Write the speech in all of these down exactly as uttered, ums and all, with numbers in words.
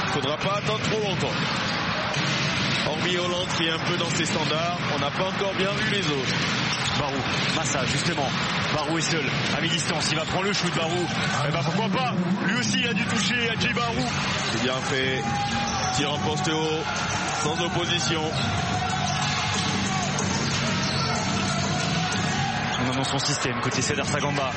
faudra pas attendre trop longtemps. Hormis Hollande qui est un peu dans ses standards, on n'a pas encore bien vu les autres. Barou, Massa justement, Barou est seul, à mi-distance, il va prendre le shoot Barou, et ben pourquoi pas, lui aussi il a dû toucher à Jay Barou. C'est bien fait, tir en poste haut, sans opposition. On annonce son système, côté Cedar Sagamba.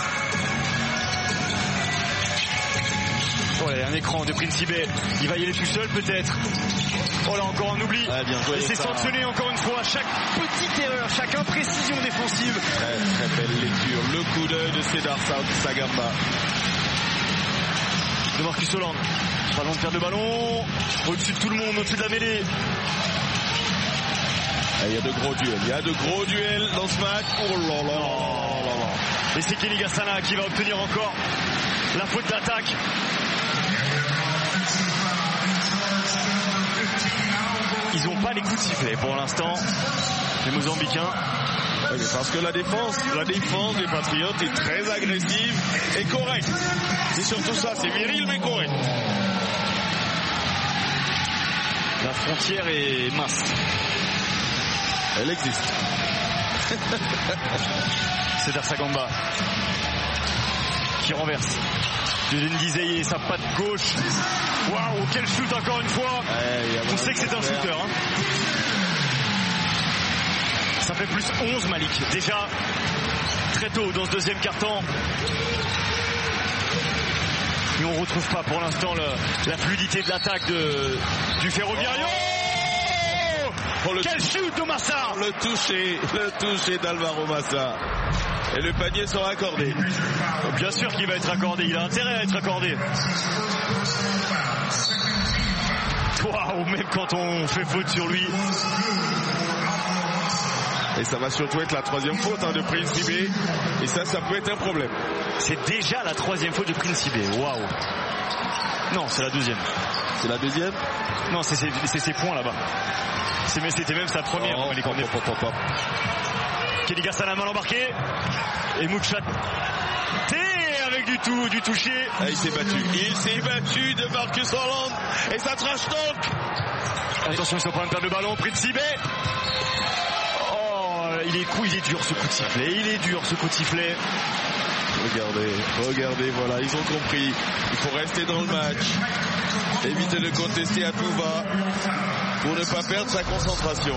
Oh là, il y a un écran de Principe, il va y aller tout seul peut-être. Oh là, encore un oubli. Ah, bien joué, et c'est sanctionné encore une fois. Chaque petite erreur, chaque imprécision défensive. Très très belle lecture. Le coup d'œil de Cedar Sagamba. De Marcus Hollande. Ballon de perte de ballon. Au-dessus de tout le monde, au-dessus de la mêlée. Ah, il y a de gros duels. Il y a de gros duels dans ce match. Oh là là oh là là. Et c'est Kenny Gassana qui va obtenir encore la faute d'attaque. Ils n'ont pas les coups de sifflet pour l'instant, les Mozambicains. Oui, parce que la défense, la défense des Patriotes est très agressive et correcte. C'est surtout ça, c'est viril mais correct. La frontière est mince. Elle existe. Cedar Sagamba qui renverse. Dieudonné Ndizeye, sa patte gauche. Waouh, quel shoot encore une fois. Ouais, on sait que c'est un shooter. Hein. Ça fait plus onze Malik. Déjà très tôt dans ce deuxième quart-temps. Mais on ne retrouve pas pour l'instant le, la fluidité de l'attaque de, du Ferroviario. Oh oh, le quel shoot de Massa. Le toucher, le toucher d'Alvaro Massa. Et le panier sera accordé. Bien sûr qu'il va être accordé, il a intérêt à être accordé. Waouh, même quand on fait faute sur lui. Et ça va surtout être la troisième faute hein, de Principe. Et ça, ça peut être un problème. C'est déjà la troisième faute de Principe. Waouh. Non, c'est la deuxième. C'est la deuxième? Non, c'est ses, c'est ses points là-bas. C'est, mais c'était même sa première. Oh, les pop, pop, pop, pop. Kenny Gassana mal embarqué. Et Mouchat avec du tout, du toucher. Ah, il s'est battu. Il s'est battu de Marcus Hollande. Et ça trash talk. Attention, ils sont pas en perdre le ballon. Principe. Oh, il est, coup, il est dur ce coup de sifflet. Il est dur ce coup de sifflet. Regardez, regardez, voilà, ils ont compris. Il faut rester dans le match. Éviter de contester à tout va. Pour ne pas perdre sa concentration.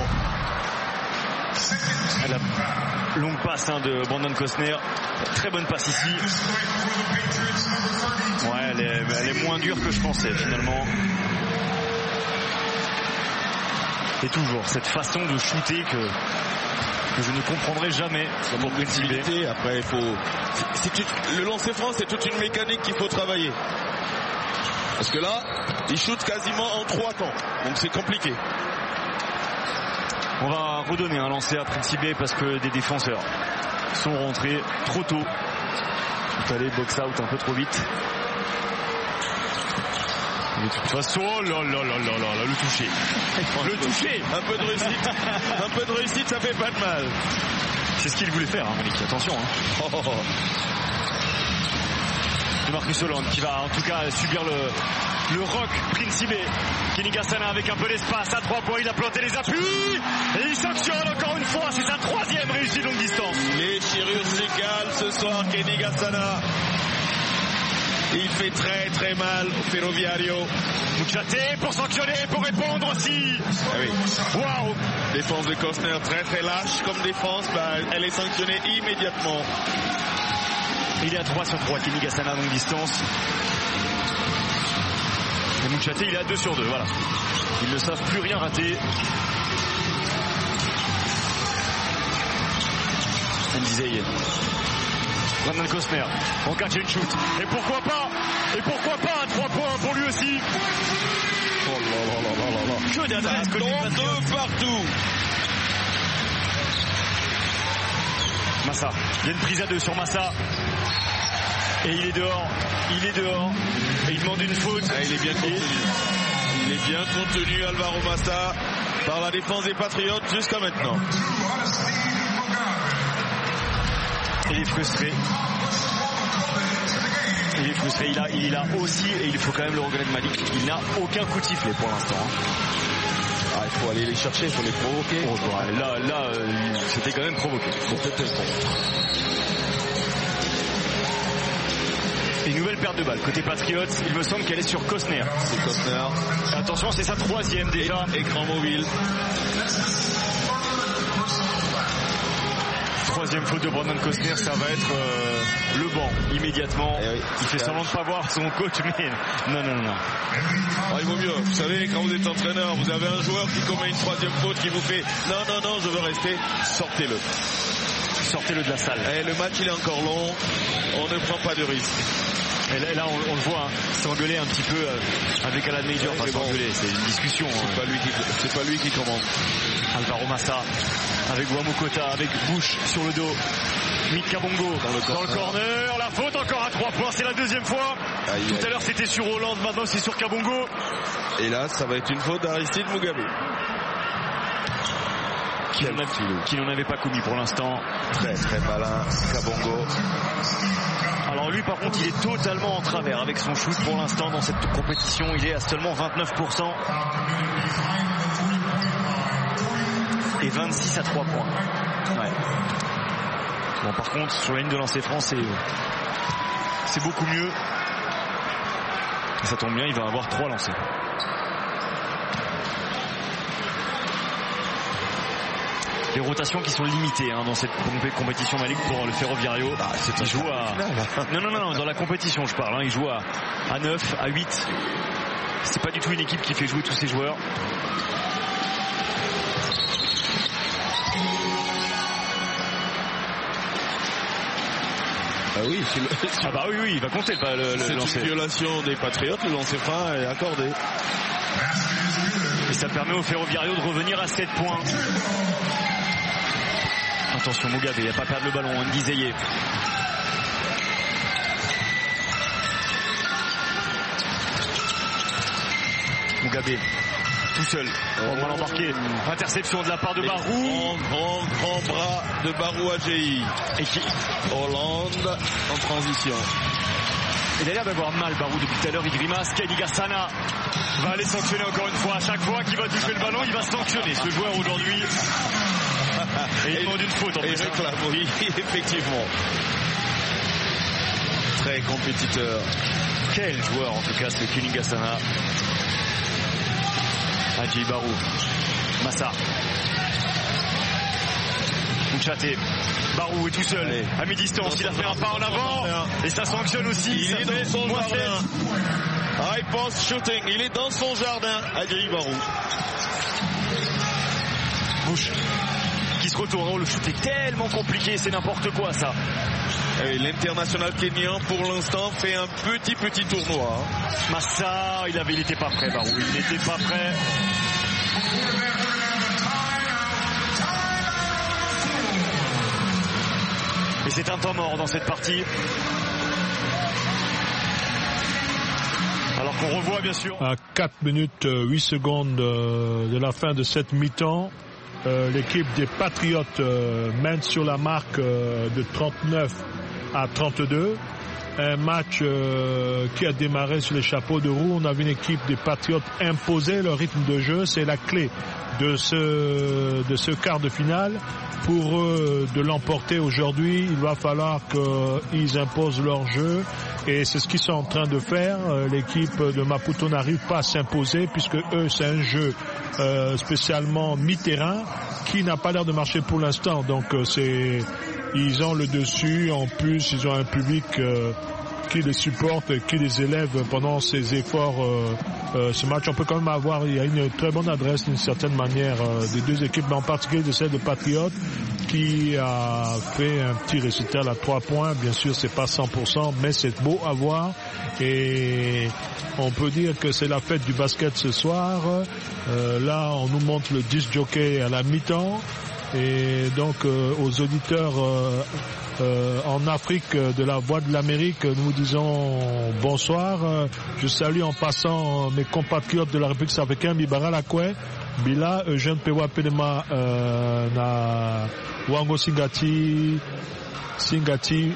La longue passe hein, de Brandon Costner. Très bonne passe ici. Ouais, elle est, elle est moins dure que je pensais finalement. Et toujours cette façon de shooter que, que je ne comprendrai jamais. Pour flexibilité, après il faut. C'est, c'est, le lancer franc, c'est toute une mécanique qu'il faut travailler. Parce que là, il shoot quasiment en trois temps. Donc c'est compliqué. On va redonner un lancer à Principe parce que des défenseurs sont rentrés trop tôt. Tout allé box out un peu trop vite. De toute façon, oh là là là là là, le toucher. Le toucher. Un peu de réussite. Un peu de réussite, ça fait pas de mal. C'est ce qu'il voulait faire, hein, Malik. Attention. Hein. Oh, oh, oh. De Marcus Hollande qui va en tout cas subir le, le rock Principe. Kenny Gassana avec un peu d'espace à trois points, il a planté les appuis et il sanctionne encore une fois, c'est sa troisième réussite longue distance. Les chirurgicales ce soir, Kenny Gassana. Il fait très très mal au Ferroviario. Mouchaté pour sanctionner, pour répondre aussi. Ah oui. Waouh. Défense de Costner très très lâche comme défense, bah, elle est sanctionnée immédiatement. Il est à trois sur trois, Kenny Gassana longue distance. Et Mouchaté il est à deux sur deux, voilà. Ils ne savent plus rien rater. Ndizeye. Brandon Costner, en catch and shoot. Et pourquoi pas Et pourquoi pas un trois points pour lui aussi. Oh là là là là là. Que d'adresse, que de partout. Massa, il y a une prise à deux sur Massa. Et il est dehors, il est dehors. Et il demande une faute. Ah, il est bien contenu. Il est bien contenu, Alvaro Massa, par la défense des Patriotes jusqu'à maintenant. Il est frustré. Il est frustré, il a, il a aussi, et il faut quand même le reconnaître Malik, il n'a aucun coup de sifflet pour l'instant. Ah, il faut aller les chercher, il faut les provoquer. Oh, ouais, là, là euh, c'était quand même provoqué. Bon, peut-être. Une nouvelle perte de balle. Côté Patriots, il me semble qu'elle est sur Costner. C'est Costner. Attention, c'est sa troisième déjà. Écran mobile. Troisième faute de Brandon Costner, ça va être euh, le banc immédiatement. Eh oui, il fait semblant de ne pas voir son coach, mais non, non, non. non. Ah, il vaut mieux. Vous savez, quand vous êtes entraîneur, vous avez un joueur qui commet une troisième faute, qui vous fait non, non, non, je veux rester. Sortez-le. Sortez-le de la salle. Et le match, il est encore long. On ne prend pas de risque. Et là, là on, on le voit, hein, s'engueuler un petit peu euh, avec Alan Major. Enfin, bon, s'engueuler, c'est une discussion. C'est hein. pas lui qui, c'est pas lui qui commande. Alvaro Massa avec Wamukota, avec Bush sur le dos. Mika Bongo dans le, dans le corner. La faute encore à trois points, c'est la deuxième fois. Aïe, Tout aïe. à l'heure c'était sur Hollande, maintenant c'est sur Kabongo. Et là, ça va être une faute d'Aristide Mugabe. Qui n'en, avait, qui n'en avait pas commis pour l'instant. Très très malin, Kabongo. Alors lui par contre il est totalement en travers avec son shoot pour l'instant dans cette compétition. Il est à seulement vingt-neuf pour cent. Et vingt-six à trois points. Ouais. Bon par contre sur la ligne de lancer franc c'est, c'est beaucoup mieux. Et ça tombe bien, il va avoir trois lancers. Les rotations qui sont limitées hein, dans cette compétition Malik pour le Ferroviario. Ah, c'est il joue à... Non, non, non, non, dans la compétition je parle. Hein, il joue à, à neuf, à huit. C'est pas du tout une équipe qui fait jouer tous ses joueurs. Ah oui, c'est le... ah bah oui, oui, il va compter le, le, le lancer. C'est une violation des Patriotes, le lancer franc est accordé. Et ça permet au Ferroviario de revenir à sept points. Attention Mugabe, il n'a pas perdu le ballon, Andy Zeye. Mugabe, tout seul, on va l'embarquer. Interception de la part de Barou. Grand, grand, grand bras de Barou Adjei. Et qui... Hollande en transition. Il a l'air d'avoir mal Barou depuis tout à l'heure, il grimace. Kenny Gassana va aller sanctionner encore une fois. À chaque fois qu'il va toucher le ballon, il va sanctionner. Ce joueur aujourd'hui... Et il demande une faute en plus. Et réclame, oui, effectivement. Très compétiteur. Quel joueur en tout cas, c'est Kenny Gassana. Adjei Barou. Massa. Mouchate. Barou est tout seul. Allez. À mi-distance, il a fait un pas en avant. Et ça sanctionne aussi. Il ça est dans son jardin. High post shooting. Il est dans son jardin. Adjei Barou. Bush. Qui se retourne, oh, le shoot est tellement compliqué, c'est n'importe quoi ça. Et l'international kényan pour l'instant fait un petit petit tournoi. Massa, il avait, il n'était pas prêt, Barou, il n'était pas prêt. Et c'est un temps mort dans cette partie. Alors qu'on revoit bien sûr. À quatre minutes huit secondes de la fin de cette mi-temps. Euh, l'équipe des Patriotes euh, mène sur la marque euh, de trente-neuf à trente-deux. Un match euh, qui a démarré sur les chapeaux de roue. On avait une équipe des Patriotes imposer leur rythme de jeu. C'est la clé de ce, de ce quart de finale. Pour eux de l'emporter aujourd'hui, il va falloir qu'ils imposent leur jeu. Et c'est ce qu'ils sont en train de faire. L'équipe de Maputo n'arrive pas à s'imposer puisque eux, c'est un jeu euh, spécialement mi-terrain qui n'a pas l'air de marcher pour l'instant. Donc c'est, ils ont le dessus. En plus, ils ont un public euh, qui les supporte, qui les élève pendant ces efforts. Euh, euh, ce match, on peut quand même avoir, il y a une très bonne adresse d'une certaine manière euh, des deux équipes, mais en particulier de celle de Patriotes qui a fait un petit récital à trois points. Bien sûr, c'est pas cent pour cent, mais c'est beau à voir. Et on peut dire que c'est la fête du basket ce soir. Euh, là, on nous montre le disc jockey à la mi-temps. Et donc, euh, aux auditeurs euh, euh, en Afrique de la Voix de l'Amérique, nous vous disons bonsoir. Je salue en passant mes compatriotes de la République africaine, Bibara Lakwe, Bila, Eugène Pewa Pelema, euh, na Wango Singati, Singati,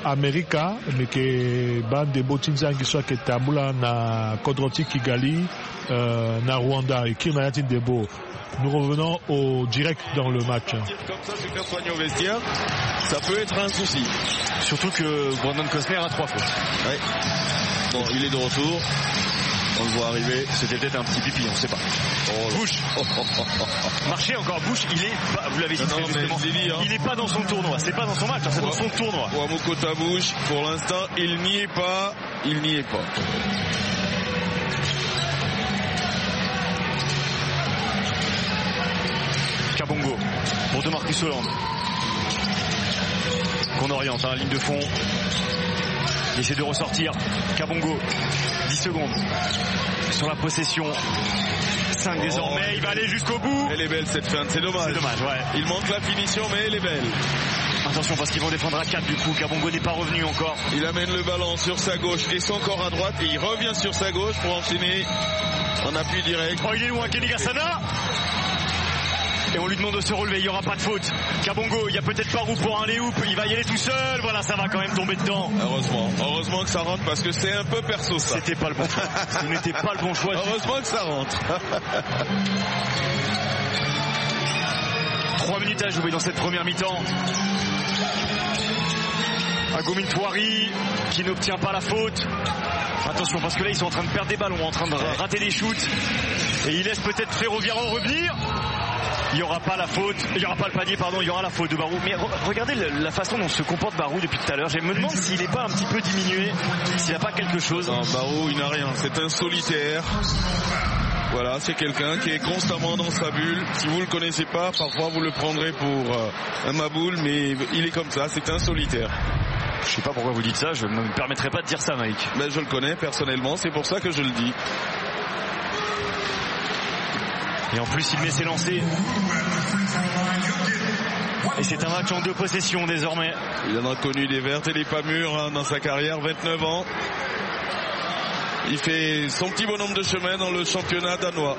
Amerika meke bande botinzangi soki tambula na Kodroti Kigali euh, na Rwanda et Kirmayatin Debo. Nous revenons au direct dans le match. Comme ça, se faire soigner au vestiaire, ça peut être un souci. Surtout que Brandon Costner a trois fautes. Ouais. Bon, il est de retour. On le voit arriver. C'était peut-être un petit pipi, on ne sait pas. Oh, Bush. Oh, oh, oh, oh, oh. Marché encore Bush, il est pas, vous l'avez dit non, très justement, dit, hein. il n'est pas dans son tournoi. C'est pas dans son match, hein, c'est ouais. dans son tournoi. Ouamokota Bush, pour l'instant, il n'y est pas. Il n'y est pas. Kabongo pour Demarcus Hollande. Qu'on oriente, hein, ligne de fond. Il essaie de ressortir. Kabongo, dix secondes. Sur la possession. cinq oh, désormais, il va aller jusqu'au bout. Elle est belle cette fin, c'est dommage. C'est dommage, ouais. Il manque la finition, mais elle est belle. Attention parce qu'ils vont défendre à quatre du coup. Kabongo n'est pas revenu encore. Il amène le ballon sur sa gauche et son corps à droite et il revient sur sa gauche pour enchaîner en appui direct. Oh, il est loin, Kenny Gassana. Et on lui demande de se relever, il n'y aura pas de faute. Kabongo, il y a peut-être pas roue pour un lay-oop, il va y aller tout seul, voilà, ça va quand même tomber dedans. Heureusement, heureusement que ça rentre parce que c'est un peu perso ça. C'était pas le bon choix. Ce n'était pas le bon choix. Heureusement que ça rentre. Trois minutes à jouer dans cette première mi-temps. Agoumin Touari qui n'obtient pas la faute. Attention parce que là ils sont en train de perdre des ballons, en train de rater des shoots. Et il laisse peut-être Ferroviaro revenir. Il n'y aura pas la faute, il n'y aura pas le panier, pardon, il y aura la faute de Barou. Mais re- regardez le, la façon dont se comporte Barou depuis tout à l'heure. Je me demande s'il n'est pas un petit peu diminué, s'il n'a pas quelque chose. Non, Barou, il n'a rien. C'est un solitaire. Voilà, c'est quelqu'un qui est constamment dans sa bulle. Si vous ne le connaissez pas, parfois vous le prendrez pour euh, un maboule, mais il est comme ça, c'est un solitaire. Je sais pas pourquoi vous dites ça, je ne me permettrai pas de dire ça, Mike. Ben, je le connais personnellement, c'est pour ça que je le dis. Et en plus, il met ses lancers. Et c'est un match en deux possessions désormais. Il en a connu des vertes et des pas mûres hein, dans sa carrière, vingt-neuf ans. Il fait son petit bonhomme de chemin dans le championnat danois.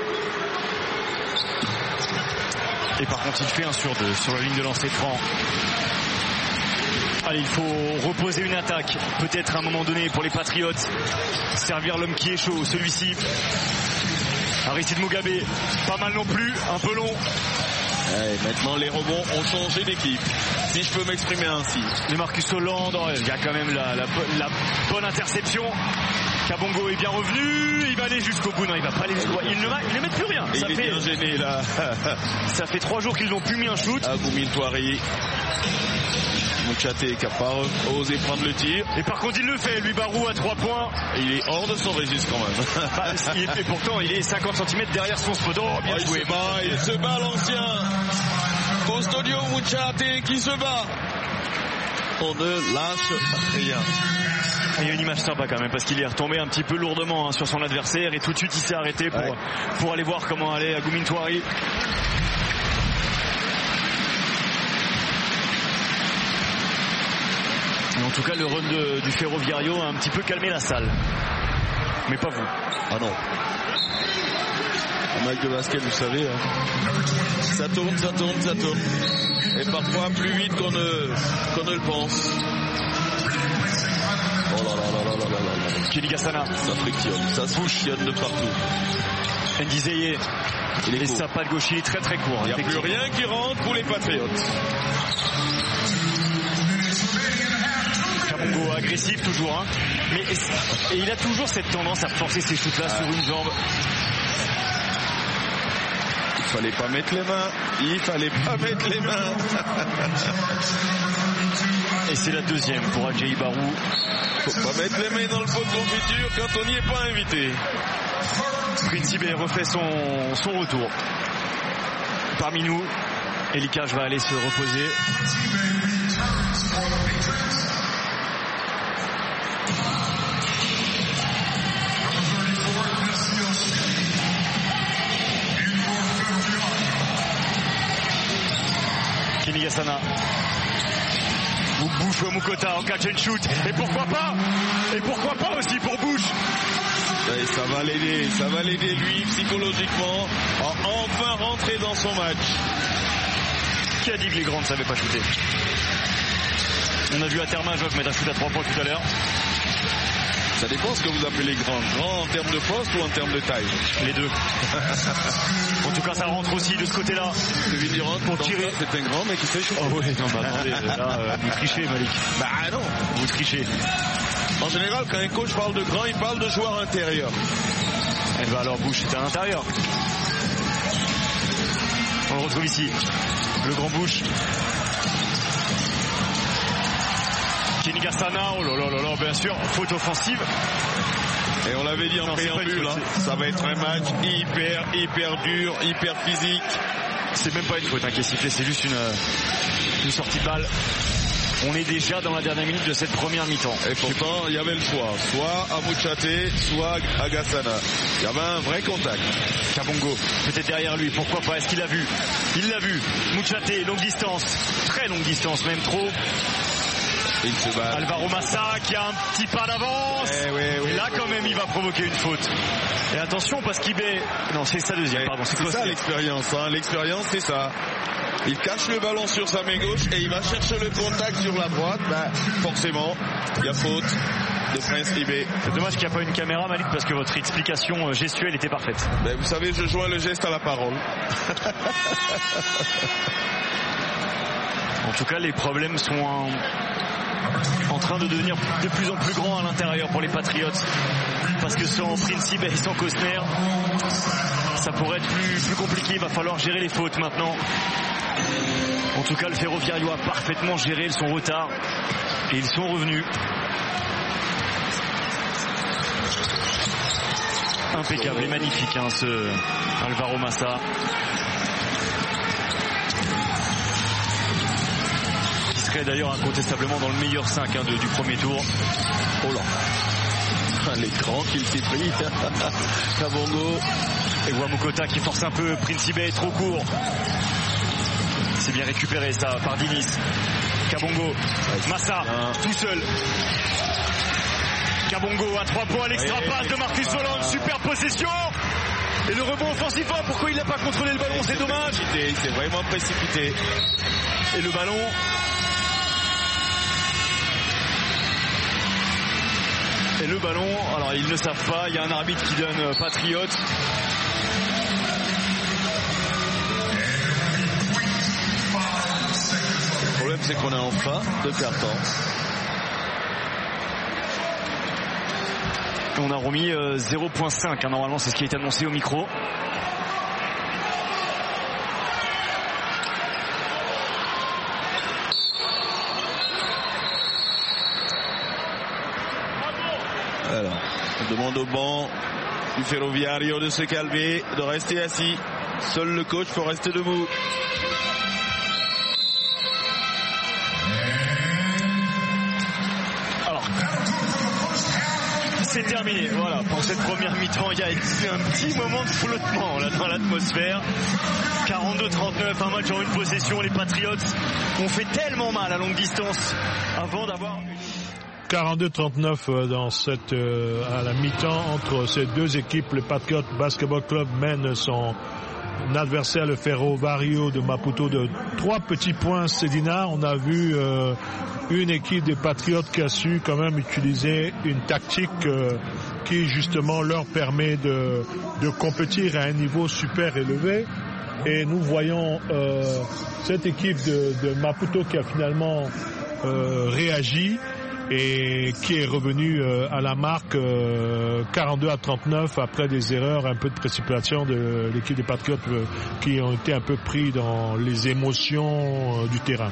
Et par contre, il fait un sur deux sur la ligne de lancer franc. Allez, il faut reposer une attaque. Peut-être à un moment donné pour les Patriotes. Servir l'homme qui est chaud, celui-ci. Aristide Mugabe, pas mal non plus, un peu long. Ouais, maintenant les rebonds ont changé d'équipe, si je peux m'exprimer ainsi. Mais Marcus Hollande, il y a quand même la, la, la bonne interception. Kabongo est bien revenu, il va aller jusqu'au bout, non il va pas aller jusqu'au bout, il ne, va, il ne met plus rien. Ça il fait, est bien gêné là. Ça fait trois jours qu'ils n'ont plus mis un shoot. Agoumin Touari. Mouchaté qui n'a pas osé prendre le tir. Et par contre il le fait, lui Barou à trois points. Et il est hors de son registre quand même. Bah, il, et pourtant il est cinquante centimètres derrière son spot. Oh, bien oh, joué. Il se bat, il se bat l'ancien Custodio Mouchaté qui se bat. On ne lâche rien. Il y a une image sympa quand même parce qu'il est retombé un petit peu lourdement hein, sur son adversaire et tout de suite il s'est arrêté pour, ouais. pour aller voir comment allait Agoumin Touari. En tout cas, le run de, du Ferroviario a un petit peu calmé la salle. Mais pas vous. Ah non. Un match de basket, vous savez, hein. Ça tourne, ça tourne, ça tourne. Et parfois plus vite qu'on ne, qu'on ne le pense. Oh là là là là là là là. Kenny Gassana. Ça frictionne, ça se bouchionne de partout. Ndizeye. Il est sa patte gauche, il est très très court. Il n'y a plus rien qui rentre pour les Patriotes. Kabongo agressif toujours hein. Mais et il a toujours cette tendance à forcer ses shoots là ah. sur une jambe. Il fallait pas mettre les mains. Il fallait pas mettre les mains. Et c'est la deuxième pour Adjaï Barou. Faut pas mettre les mains dans le pot de confiture quand on n'y est pas invité. Principe refait son, son retour. Parmi nous, Elikage va aller se reposer. Kenny Gassana. Bush Ouamokota en catch and shoot. Et pourquoi pas Et pourquoi pas aussi pour Bush. Et ça va l'aider, ça va l'aider lui psychologiquement à enfin rentrer dans son match. Qui a dit que les grands ne savaient pas shooter? On a vu Atermajok mettre un shoot à trois points tout à l'heure. Ça dépend ce que vous appelez grand. Grand en termes de poste ou en termes de taille? Les deux. En tout cas, ça rentre aussi de ce côté-là. Kevin Durant, pour tirer, c'est un grand, mais qui fait chaud. Oh oui, non, bah attendez, là, euh, vous trichez, Malik. Bah non, vous trichez. En général, quand un coach parle de grand, il parle de joueur intérieur. Eh ben alors, Bush, c'est à l'intérieur. On le retrouve ici. Le grand Bush. Kenny Garçana, oh là là là là, bien sûr, faute offensive. Et on l'avait dit en préambule, hein, ça va être un match hyper, hyper dur, hyper physique. C'est même pas une faute hein, qui est sifflée, c'est juste une, une sortie de balle. On est déjà dans la dernière minute de cette première mi-temps. Et pourtant, il y avait le choix, soit à Mouchate, soit à Gassana. Il y avait un vrai contact. Kabongo, peut-être derrière lui, pourquoi pas, est-ce qu'il l'a vu? Il l'a vu. Mouchate, longue distance, très longue distance, même trop. Il se bat. Alvaro Massa qui a un petit pas d'avance. Eh oui, oui, et là, oui, quand même, oui. il va provoquer une faute. Et attention, parce qu'il met. Non, c'est sa deuxième, pardon. C'est ça l'expérience. Hein. L'expérience, c'est ça. Il cache le ballon sur sa main gauche et il va chercher le contact sur la droite. Ben, forcément, il y a faute de Prince Ibé. C'est dommage qu'il n'y a pas une caméra, Malik, parce que votre explication gestuelle était parfaite. Ben, vous savez, je joins le geste à la parole. En tout cas, les problèmes sont en, en train de devenir de plus en plus grands à l'intérieur pour les Patriots. Parce que sans Principe et sans Costner, ça pourrait être plus, plus compliqué. Il va falloir gérer les fautes maintenant. En tout cas, le Ferroviario a parfaitement géré son retard. Et ils sont revenus. Impeccable et magnifique, hein, ce Alvaro Massa. Qui serait d'ailleurs incontestablement dans le meilleur cinq hein, de, du premier tour. Oh là, l'écran qu'il s'est pris. Kabongo. Et Wamukota qui force un peu. Principe est trop court. C'est bien récupéré ça par Dinis. Kabongo. Massa tout seul. Kabongo à trois points, l'extra passe de Marcus Holland, super possession. Et le rebond offensif, pourquoi il n'a pas contrôlé le ballon, c'est dommage. Il s'est vraiment précipité. Et le ballon. Et le ballon, alors ils ne savent pas, il y a un arbitre qui donne Patriote. Le problème c'est qu'on est en fin de carton. On a remis euh, zéro virgule cinq, hein, normalement c'est ce qui a été annoncé au micro. Alors, on demande au banc du Ferroviario de se calmer, de rester assis. Seul le coach peut rester debout. C'est terminé, voilà, pour cette première mi-temps, il y a eu un petit moment de flottement là dans l'atmosphère. quarante-deux trente-neuf, un match en une possession, les Patriots ont fait tellement mal à longue distance avant d'avoir... quarante-deux trente-neuf dans cette, euh, à la mi-temps entre ces deux équipes. Le Patriot Basketball Club mène son adversaire, le Ferroviario de Maputo, de trois petits points. Cédina, on a vu euh, une équipe des Patriots qui a su quand même utiliser une tactique euh, qui justement leur permet de, de compétir à un niveau super élevé. Et nous voyons euh, cette équipe de, de Maputo qui a finalement euh, réagi et qui est revenu euh, à la marque euh, quarante-deux à trente-neuf après des erreurs, un peu de précipitation de l'équipe des Patriots euh, qui ont été un peu pris dans les émotions euh, du terrain.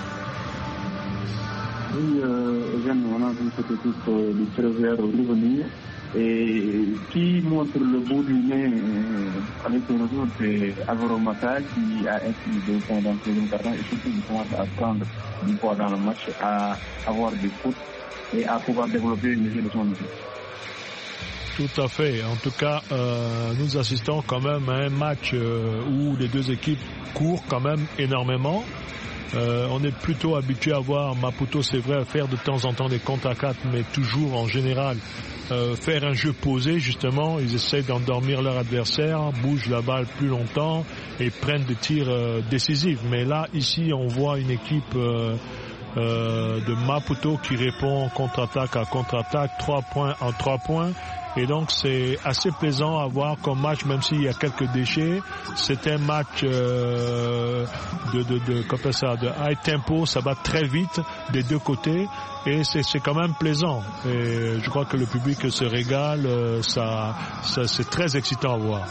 Oui, euh, on a vu cette équipe euh, du Ferroviario revenir et qui montre le bout du nez euh, avec le retour de Alvaro Massa qui a inscrit deux points dans le deuxième quart-temps et surtout qui commence à prendre du poids dans le match, à avoir des fautes et à pouvoir développer une mesure de son équipe. Tout à fait. En tout cas, euh, nous assistons quand même à un match euh, où les deux équipes courent quand même énormément. Euh, on est plutôt habitué à voir Maputo, c'est vrai, faire de temps en temps des contre à quatre, mais toujours en général euh, faire un jeu posé, justement. Ils essayent d'endormir leur adversaire, bougent la balle plus longtemps et prennent des tirs euh, décisifs. Mais là, ici, on voit une équipe euh, euh, de Maputo qui répond contre-attaque à contre-attaque, trois points en trois points. Et donc c'est assez plaisant à voir comme match, même s'il y a quelques déchets. C'est un match euh, de, de, de, comme ça, de high tempo, ça va très vite des deux côtés. Et c'est, c'est quand même plaisant. Et je crois que le public se régale, ça, ça, c'est très excitant à voir.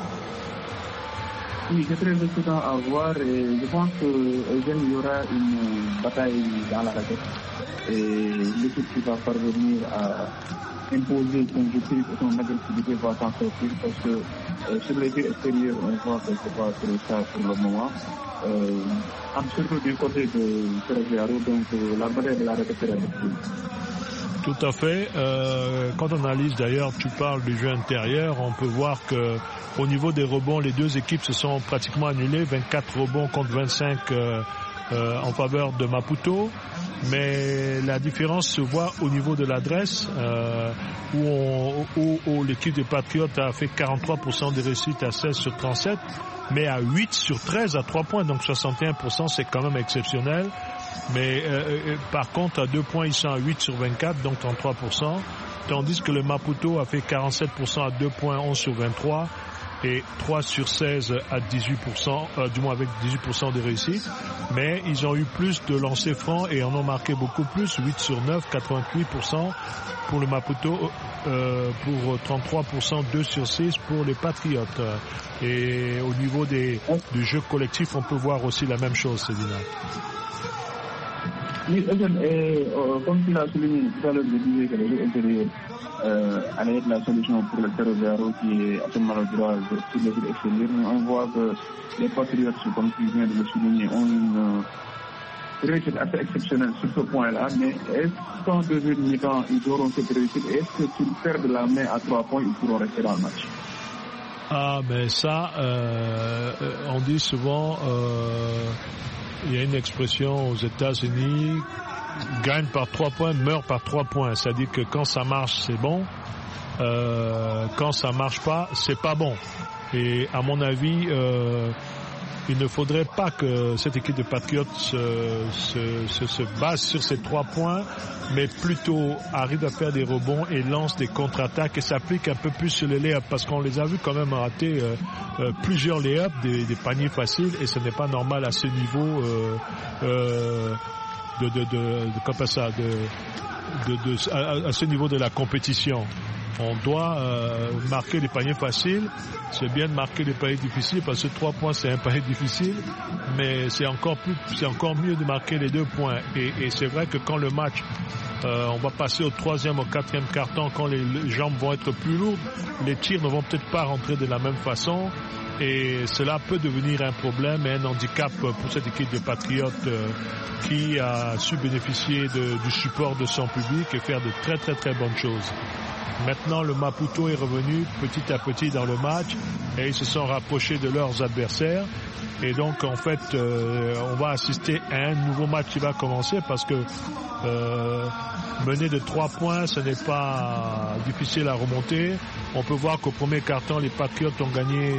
Oui, c'est très excitant à voir et je pense qu'il y aura une bataille dans la raquette. Et l'équipe qui va parvenir à imposer son jeu et son agressivité va s'en sortir parce que euh, sur les tirs extérieurs, on voit que c'est pas trop ça pour le moment. Euh, surtout du côté de Ferroviario, donc euh, la bataille de la raquette est difficile. Tout à fait. Euh, quand on analyse d'ailleurs, tu parles du jeu intérieur, on peut voir que au niveau des rebonds, les deux équipes se sont pratiquement annulées, vingt-quatre rebonds contre vingt-cinq euh, euh, en faveur de Maputo. Mais la différence se voit au niveau de l'adresse, euh, où, on, où, où l'équipe des Patriotes a fait quarante-trois pour cent de réussite à seize sur trente-sept, mais à huit sur treize à trois points, donc soixante et un pour cent, c'est quand même exceptionnel. Mais euh, par contre, à deux points, ils sont à huit sur vingt-quatre, donc trente-trois pour cent, tandis que le Maputo a fait quarante-sept pour cent à deux points, onze sur vingt-trois, et trois sur seize à dix-huit pour cent, euh, du moins avec dix-huit pour cent de réussite. Mais ils ont eu plus de lancers francs et en ont marqué beaucoup plus, huit sur neuf, quatre-vingt-huit pour cent pour le Maputo, euh, pour trente-trois pour cent, deux sur six pour les Patriotes. Et au niveau des, du jeu collectif, on peut voir aussi la même chose, Cédina. Oui, et, euh, comme tu l'as souligné tout à l'heure, je disais que le jeu intérieur euh, allait être la solution pour le Ferroviario qui est actuellement le droit sur le jeu extérieur. On voit que les Patriotes, comme tu viens de le souligner, ont une réussite assez exceptionnelle sur ce point-là. Mais est-ce qu'en deuxième mi-temps, ils auront cette réussite? Est-ce que s'ils perdent la main à trois points, ils pourront rester dans le match? Ah, mais ça, euh, on dit souvent... Euh, il y a une expression aux États-Unis, gagne par trois points, meurt par trois points. C'est-à-dire que quand ça marche, c'est bon. Euh, quand ça marche pas, c'est pas bon. Et à mon avis, euh, il ne faudrait pas que cette équipe de Patriotes se, se, se, se base sur ces trois points, mais plutôt arrive à faire des rebonds et lance des contre-attaques et s'applique un peu plus sur les lay-ups, parce qu'on les a vus quand même rater euh, euh, plusieurs lay-ups, des, des paniers faciles, et ce n'est pas normal à ce niveau euh, euh, de, de, de, de, comme ça, de, de, de, à, à ce niveau de la compétition. On doit euh, marquer des paniers faciles. C'est bien de marquer des paniers difficiles parce que trois points c'est un panier difficile, mais c'est encore plus, c'est encore mieux de marquer les deux points. Et, et c'est vrai que quand le match, euh, on va passer au troisième, au quatrième quart-temps, quand les, les jambes vont être plus lourdes, les tirs ne vont peut-être pas rentrer de la même façon. Et cela peut devenir un problème et un handicap pour cette équipe de Patriotes euh, qui a su bénéficier de, du support de son public et faire de très très très bonnes choses. Maintenant, le Maputo est revenu petit à petit dans le match et ils se sont rapprochés de leurs adversaires. Et donc, en fait, euh, on va assister à un nouveau match qui va commencer parce que euh, mener de trois points, ce n'est pas difficile à remonter. On peut voir qu'au premier quart-temps, les Patriotes ont gagné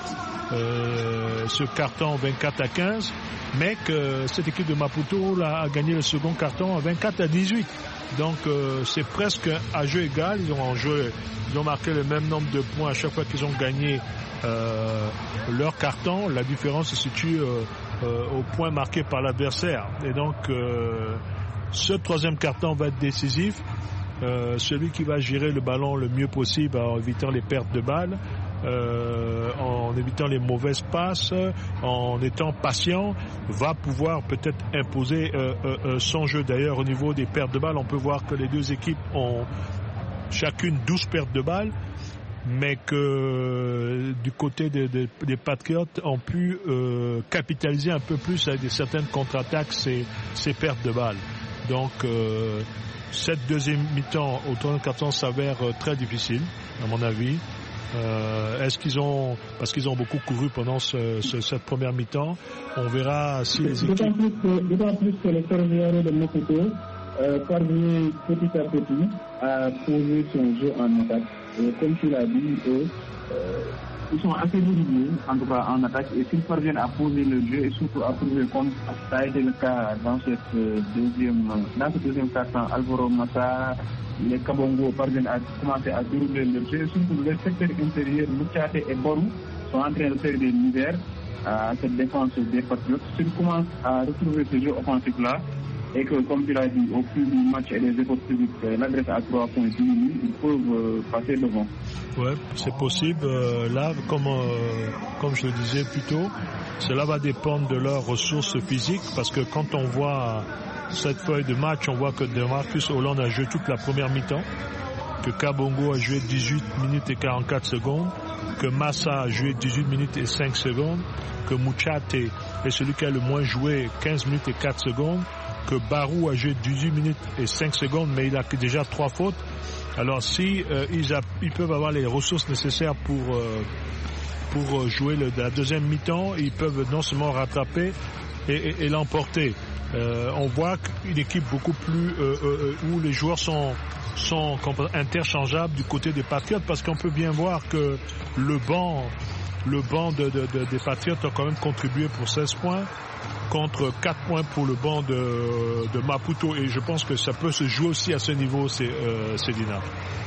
euh, ce quart-temps vingt-quatre à quinze, mais que cette équipe de Maputo là, a gagné le second quart-temps à vingt-quatre à dix-huit. Donc euh, c'est presque à jeu égal. Ils ont joué, ils ont marqué le même nombre de points à chaque fois qu'ils ont gagné euh, leur carton. La différence se situe euh, euh, au point marqué par l'adversaire. Et donc euh, ce troisième carton va être décisif. Euh, celui qui va gérer le ballon le mieux possible en évitant les pertes de balles, euh, en évitant les mauvaises passes, en étant patient, va pouvoir peut-être imposer euh, euh, son jeu. D'ailleurs, au niveau des pertes de balles, on peut voir que les deux équipes ont chacune douze pertes de balles, mais que du côté des, des, des Patriotes ont pu euh, capitaliser un peu plus avec certaines contre-attaques ces, ces pertes de balles. Donc euh, cette deuxième mi-temps au troisième quart-temps s'avère très difficile, à mon avis. Euh, est-ce qu'ils ont, parce qu'ils ont beaucoup couru pendant ce, ce, cette première mi-temps, on verra si les équipes... D'autant plus que, d'autant plus que le Ferroviario de Maputo euh, parvient petit à petit à poser son jeu en attaque. Et comme tu l'as dit, eux, euh, ils sont assez réguliers, en tout cas en attaque, et s'ils parviennent à poser le jeu et surtout à trouver compte, ça a été le cas dans cette deuxième, dans ce deuxième quart-temps. Alvaro Massa, les Kabongo parviennent à commencer à dérouler le jeu, et surtout le secteur intérieur, Mouchate et Borou sont en train de faire des misères à cette défense des Patriotes. S'ils commencent à retrouver ce jeu offensif-là, et que, comme tu l'as dit, au plus du match et des efforts physiques, l'adresse à trois points diminue, ils peuvent euh, passer devant. Oui, c'est possible. Euh, là, comme, euh, comme je le disais plus tôt, cela va dépendre de leurs ressources physiques, parce que quand on voit cette feuille de match, on voit que Demarcus Hollande a joué toute la première mi-temps, que Kabongo a joué dix-huit minutes et quarante-quatre secondes, que Massa a joué dix-huit minutes et cinq secondes, que Mouchate est celui qui a le moins joué, quinze minutes et quatre secondes, que Barou a joué dix-huit minutes et cinq secondes, mais il a déjà trois fautes. Alors si euh, ils, a, ils peuvent avoir les ressources nécessaires pour euh, pour jouer le, la deuxième mi-temps, ils peuvent non seulement rattraper et, et, et l'emporter. Euh, on voit une équipe beaucoup plus euh, euh, où les joueurs sont sont interchangeables du côté des Patriotes, parce qu'on peut bien voir que le banc le banc de, de, de, des Patriotes a quand même contribué pour seize points contre quatre points pour le banc de, de Maputo, et je pense que ça peut se jouer aussi à ce niveau, c'est euh, Cédina.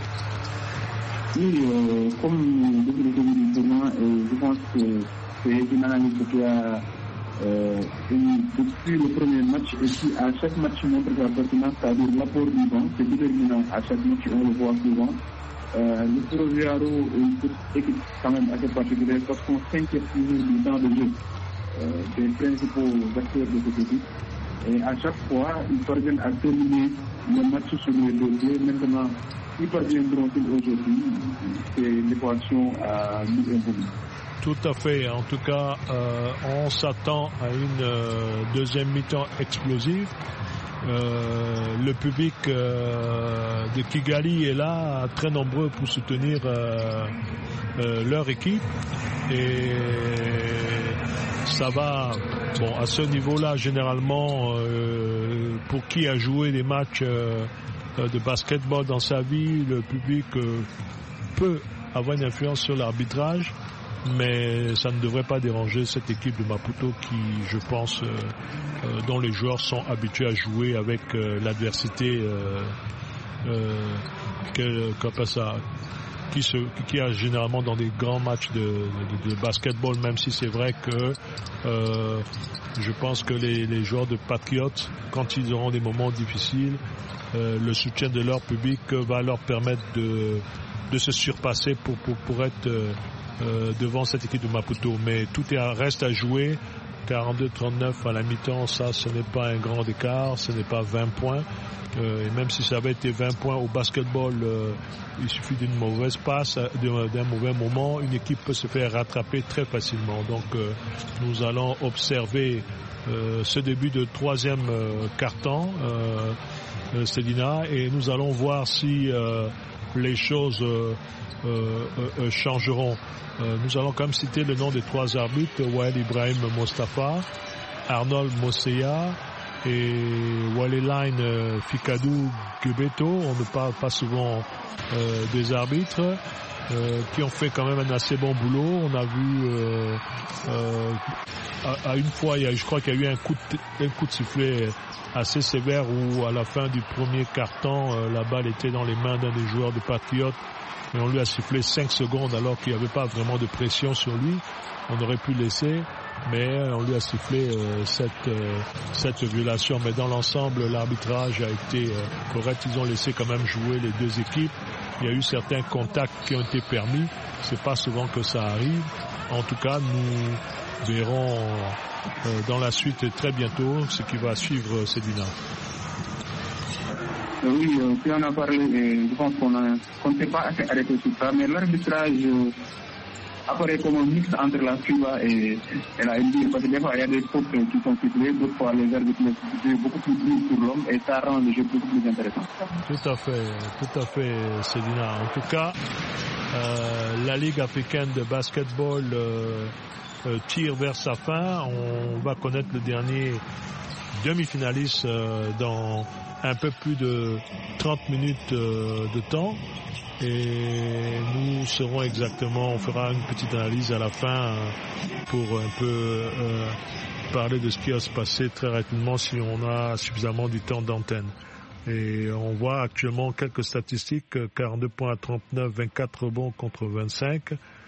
Oui, euh, comme depuis le début du tournoi, euh, je pense que c'est une analyse qui a euh, une, depuis le premier match, et qui à chaque match montre sa pertinence, c'est-à-dire l'apport du banc, c'est déterminant à chaque match, on le voit souvent. Euh, le Ferroviaro est une équipe quand même assez particulière, parce qu'on s'inquiète toujours du temps de jeu euh, des principaux acteurs de cette équipe, et à chaque fois ils parviennent à terminer le match sur les deux. Maintenant, ils parviendront-ils aujourd'hui, c'est l'équation à nous imposer. Tout à fait. En tout cas, euh, on s'attend à une euh, deuxième mi-temps explosive. Euh, le public euh, de Kigali est là, très nombreux pour soutenir euh, euh, leur équipe, et ça va. Bon, à ce niveau-là, généralement, euh, pour qui a joué des matchs euh, de basketball dans sa vie, le public euh, peut avoir une influence sur l'arbitrage, mais ça ne devrait pas déranger cette équipe de Maputo qui, je pense, euh, euh, dont les joueurs sont habitués à jouer avec euh, l'adversité euh, euh, que, que ça, qui, se, qui a généralement dans des grands matchs de, de, de basketball, même si c'est vrai que euh, je pense que les, les joueurs de Patriots, quand ils auront des moments difficiles, euh, le soutien de leur public va leur permettre de, de se surpasser pour, pour, pour être euh, Euh, devant cette équipe de Maputo. Mais tout est, reste à jouer. quarante-deux trente-neuf à la mi-temps, ça ce n'est pas un grand écart, ce n'est pas vingt points, euh, et même si ça avait été vingt points au basketball, euh, il suffit d'une mauvaise passe, d'un mauvais moment, une équipe peut se faire rattraper très facilement. Donc euh, nous allons observer euh, ce début de troisième euh, quart-temps, euh, euh, Cédina, et nous allons voir si euh, les choses euh, euh, euh, changeront. Euh, nous allons quand même citer le nom des trois arbitres: Wael Ibrahim Mostafa, Arnold Moseya et Waleline euh, Fikadou Gubeto. On ne parle pas souvent euh, des arbitres euh, qui ont fait quand même un assez bon boulot. On a vu euh, euh, à, à une fois, il y a, je crois qu'il y a eu un coup de, un coup de sifflet assez sévère où à la fin du premier quart-temps, euh, la balle était dans les mains d'un des joueurs de Patriotes, mais on lui a sifflé cinq secondes alors qu'il n'y avait pas vraiment de pression sur lui. On aurait pu laisser, mais on lui a sifflé euh, cette, euh, cette violation. Mais dans l'ensemble, l'arbitrage a été euh, correct. Ils ont laissé quand même jouer les deux équipes. Il y a eu certains contacts qui ont été permis. C'est pas souvent que ça arrive. En tout cas, nous verrons euh, dans la suite très bientôt ce qui va suivre Cédina. Oui, euh, puis on a parlé, et je pense qu'on a, qu'on ne s'est pas assez arrêté sur ça, mais l'arbitrage euh, apparaît comme un mix entre la FIBA et, et la N B A, parce que des fois il y a des fautes qui sont sifflées, d'autres fois les arbitres sont beaucoup plus durs pour l'homme, et ça rend le jeu beaucoup plus intéressant. Tout à fait, tout à fait, Cédina. En tout cas, euh, la Ligue africaine de basketball euh, euh, tire vers sa fin. On va connaître le dernier demi-finalistes euh, dans un peu plus de trente minutes euh, de temps. Et nous serons exactement, on fera une petite analyse à la fin euh, pour un peu euh, parler de ce qui va se passer très rapidement si on a suffisamment du temps d'antenne. Et on voit actuellement quelques statistiques, quarante-deux points à trente-neuf, vingt-quatre rebonds contre vingt-cinq.